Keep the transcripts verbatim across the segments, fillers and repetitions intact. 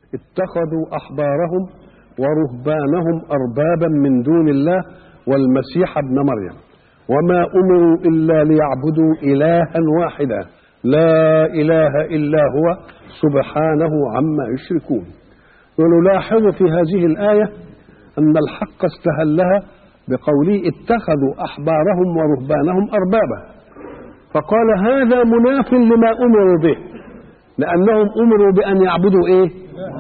اتخذوا أحبارهم ورهبانهم أربابا من دون الله والمسيح ابن مريم وما أمروا إلا ليعبدوا إلها واحدا لا إله إلا هو سبحانه عما يشركون. ونلاحظ في هذه الآية أن الحق استهلها بقوله اتخذوا أحبارهم ورهبانهم أربابا، فقال هذا مناف لما أمروا به، لأنهم أمروا بأن يعبدوا إيه؟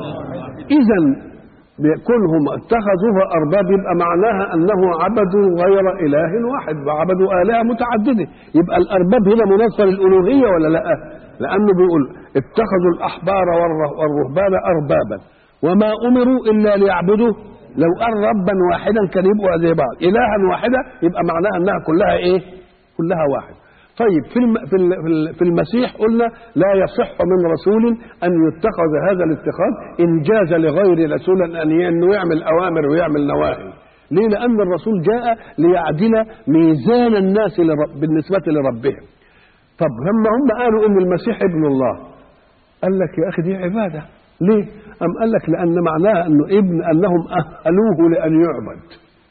إذن كلهم اتخذوها أرباب يبقى معناها أنه عبدوا غير إله واحد وعبدوا آلهة متعددة. يبقى الأرباب هنا مناصفة للألوهية ولا لا؟ لأنه بيقول اتخذوا الأحبار والرهبان أربابا وما أمروا إلا ليعبدوا. لو قال ربا واحدا كان يبقوا زي بعض، إلها واحدا يبقى معناها أنها كلها إيه؟ كلها واحد. طيب في في المسيح قلنا لا يصح من رسول أن يتخذ هذا الاتخاذ إن جاز لغير رسول أنه يعمل أوامر ويعمل نواهي. ليه؟ لأن الرسول جاء ليعدل ميزان الناس بالنسبة لربهم. طب هم هم قالوا إن المسيح ابن الله، قال لك يا أخي دي عبادة. ليه؟ أم قال لك لأن معناها أنه ابن أنهم أهلوه لأن يعبد،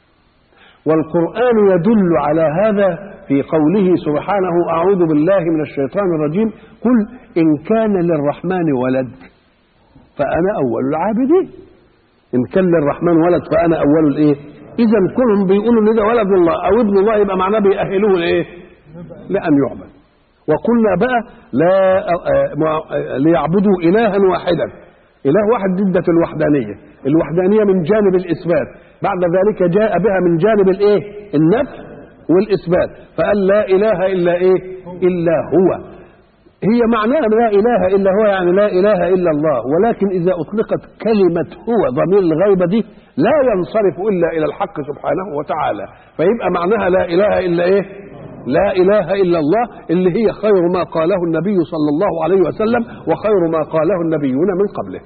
والقرآن يدل على هذا في قوله سبحانه أعوذ بالله من الشيطان الرجيم قل إن كان للرحمن ولد فأنا أول العابدين. إن كان للرحمن ولد فأنا أول الإيه؟ إذا كلهم بيقولوا إن ده ولد الله أو ابن الله يبقى معناه بيأهلوه لإيه؟ لأن يعبد. وقلنا بقى لا ليعبدوا إلها واحدا، إله واحد ضد الوحدانية. الوحدانية من جانب الإثبات، بعد ذلك جاء بها من جانب الإيه؟ النفي والإثبات، فقال لا إله إلا إيه؟ إلا هو. هي معناها لا إله إلا هو يعني لا إله إلا الله، ولكن إذا أطلقت كلمة هو ضمير الغيبة دي لا ينصرف إلا إلى الحق سبحانه وتعالى، فيبقى معناها لا إله إلا إيه؟ لا إله إلا الله، اللي هي خير ما قاله النبي صلى الله عليه وسلم وخير ما قاله النبيون من قبله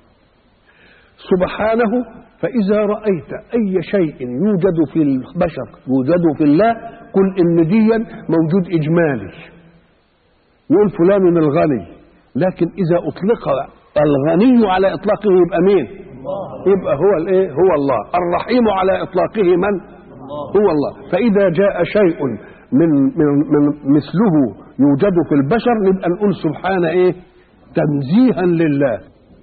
سبحانه. فإذا رأيت أي شيء يوجد في البشر يوجد في الله قل إن ديا موجود إجمالي، يقول فلان الغني، لكن إذا أطلق الغني على إطلاقه يبقى مين؟ يبقى هو الإيه؟ هو الله. الرحيم على إطلاقه من؟ هو الله. فإذا جاء شيء من, من, من مثله يوجد في البشر نبقى نقول سبحانه إيه؟ تنزيها لله.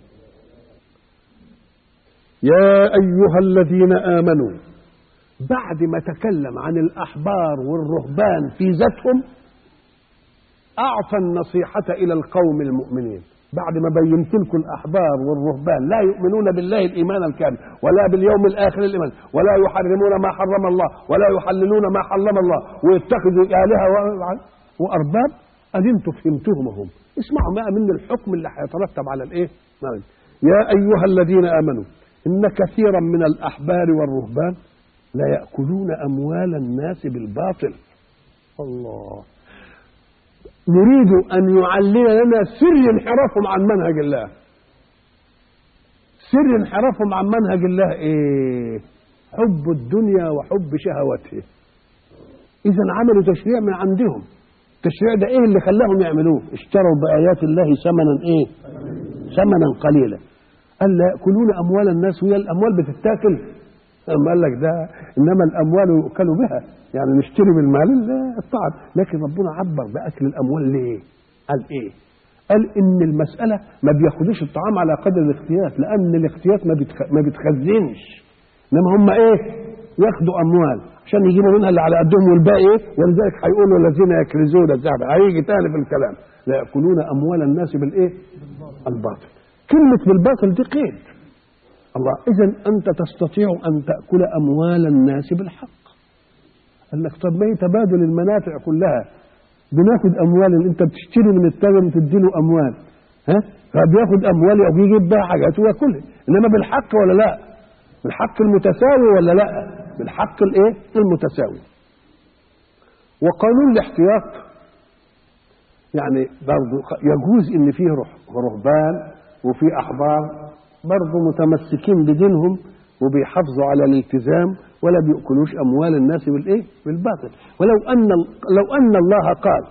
يا أيها الذين آمنوا، بعد ما تكلم عن الأحبار والرهبان في ذاتهم أعطى النصيحة إلى القوم المؤمنين. بعد ما بينت لكم الأحبار والرهبان لا يؤمنون بالله الإيمان الكامل ولا باليوم الآخر الإيمان ولا يحرمون ما حرم الله ولا يحللون ما حرم الله ويتخذوا آلهة وأرباب، أنتم فهمتهم هم. اسمعوا بقى من الحكم اللي هيترتب على الإيه؟ يا أيها الذين آمنوا إن كثيرا من الأحبار والرهبان لا يأكلون أموال الناس بالباطل. الله يريد أن يعلن لنا سر انحرافهم عن منهج الله. سر انحرافهم عن منهج الله إيه؟ حب الدنيا وحب شهوته. إذا عملوا تشريع من عندهم. التشريع ده إيه اللي خلاهم يعملوه؟ اشتروا بآيات الله ثمنا إيه؟ ثمنا قليلا. قال لا يأكلون أموال الناس، وهي الأموال بتتاكل؟ أما قال لك ده إنما الأموال يؤكلوا بها، يعني نشتري من المال الطعام. لكن ربنا عبر بأكل الأموال ليه؟ قال إيه؟ قال إن المسألة ما بياخدوش الطعام على قدر الاختيات، لأن الاختيات ما ما بتخزنش، إنما هم إيه؟ ياخدوا أموال عشان يجيبوا منها اللي على قدهم والباقي إيه؟ ولذلك هيقولوا الذين يكنزون الذهب، هيجي تاني في الكلام لا يأكلون أموال الناس بالإيه؟ الباطل. كلمة بالباطل دي قيد. الله إذن أنت تستطيع أن تأكل أموال الناس بالحق. قال لك طب ما هي تبادل المنافع كلها، بناخد أموال، أنت بتشتري من التاجر وتديله أموال، ها؟ فبياخد أموال ويجيب بها حاجات ويأكلها، إنما بالحق ولا لا؟ بالحق المتساوي ولا لا؟ بالحق الإيه؟ المتساوي. وقانون الاحتياط يعني برضه يجوز إن فيه رهبان وفي أحبار برضه متمسكين بدينهم وبيحافظوا على الالتزام ولا بيأكلوش أموال الناس بالإيه؟ بالباطل. ولو أن لو أن الله قال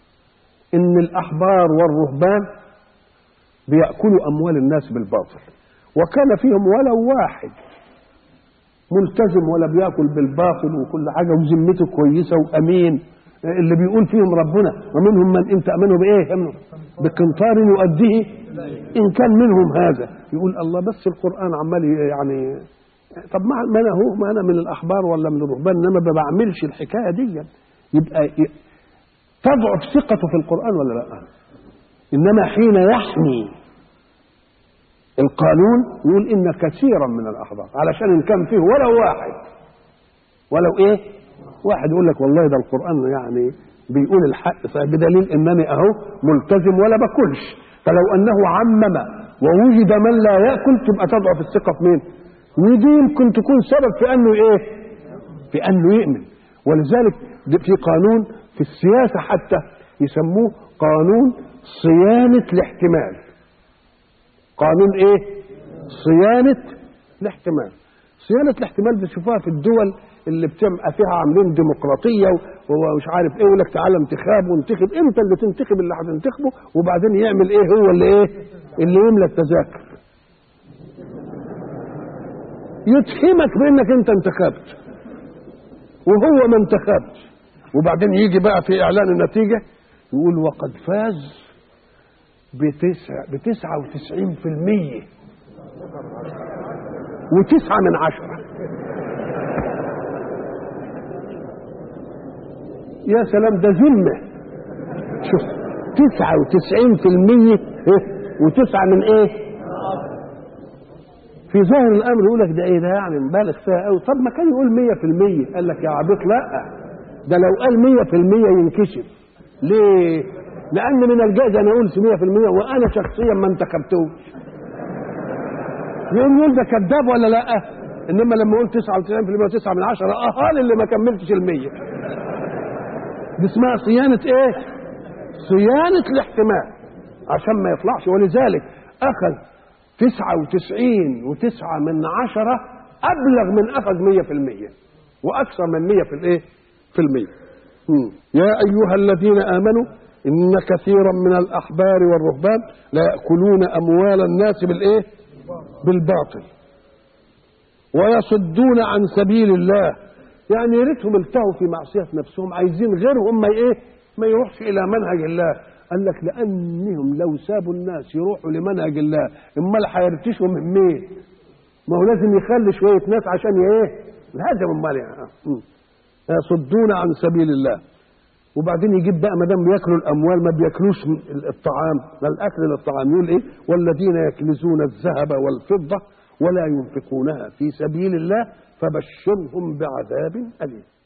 إن الأحبار والرهبان بيأكلوا أموال الناس بالباطل وكان فيهم ولو واحد ملتزم ولا بياكل بالباطل وكل حاجه وذمته كويسه وامين، اللي بيقول فيهم ربنا ومنهم من ان تامنه بايه؟ بقنطار يؤديه. ان كان منهم هذا يقول الله، بس القران عمال يعني طب ما انا هو ما انا من الاحبار ولا من الرهبان، انما ما بعملش الحكايه دي، يبقى تضعف ثقته في القران ولا لا؟ انما حين يحمي القانون يقول ان كثيرا من الاحبار، علشان ان كان فيه ولو واحد ولو ايه واحد يقول لك والله ده القران يعني بيقول الحق، بدليل انني اهو ملتزم ولا باكلش. فلو انه عمم ووجد من لا ياكل تبقى تضعف الثقه في مين؟ ودي يمكن تكون سبب في انه ايه؟ في انه يؤمن. ولذلك في قانون في السياسه حتى يسموه قانون صيانه الاحتمال. قانون ايه؟ صيانه الاحتمال. صيانه الاحتمال بتشوفوها في الدول اللي بتبقى فيها عاملين ديمقراطيه ومش عارف ايه، يقول لك تعالى انتخاب وانتخب، انت اللي تنتخب اللي هتنتخبه، وبعدين يعمل ايه؟ هو اللي ايه؟ اللي يملى التذاكر، يتهمك بانك انت انتخبت وهو ما انتخبش، وبعدين يجي بقى في اعلان النتيجه يقول وقد فاز بتسعة بتسعة وتسعين في المية وتسعة من عشرة. يا سلام، ده ذمة. شوف، تسعة وتسعين في المية وتسعة من ايه؟ في ظاهر الامر يقول لك ده ايه ده يعني مبالغ فيها قوي. طب ما كان يقول مية في المية، قال لك يا عبيط لا، ده لو قال مية في المية ينكشف. ليه؟ لان من الجائز انا اقول مية في المية وانا شخصيا ما انتخبتوش، يقوم يقول ده كذاب ولا لا؟ انما لما اقول تسعة وتسعين في المية وتسعة من عشرة اهال اللي ما كملتش المية، دي اسمها صيانه ايه؟ صيانه الاحتمال عشان ما يطلعش. ولذلك اخذ تسعة وتسعين وتسعة من عشرة ابلغ من اخذ مية في المية واكثر من مية في الايه؟ في المية. يا ايها الذين امنوا ان كثيرا من الاحبار والرهبان لا ياكلون اموال الناس بالايه؟ بالباطل ويصدون عن سبيل الله. يعني يا ريتهم التهوا في معصيه نفسهم، عايزين غيرهم ما ايه؟ ما يروحش الى منهج الله. قال لك لانهم لو سابوا الناس يروحوا لمنهج الله امال هيرتشوا من مين؟ ما هو لازم يخلي شويه ناس عشان ايه؟ الهدم امال يعني. يصدون عن سبيل الله. وبعدين يجيب بقى ما دام بياكلوا الاموال ما بياكلوش الطعام، ما الاكل للطعام. يقول ايه؟ والذين يكنزون الذهب والفضه ولا ينفقونها في سبيل الله فبشرهم بعذاب اليم.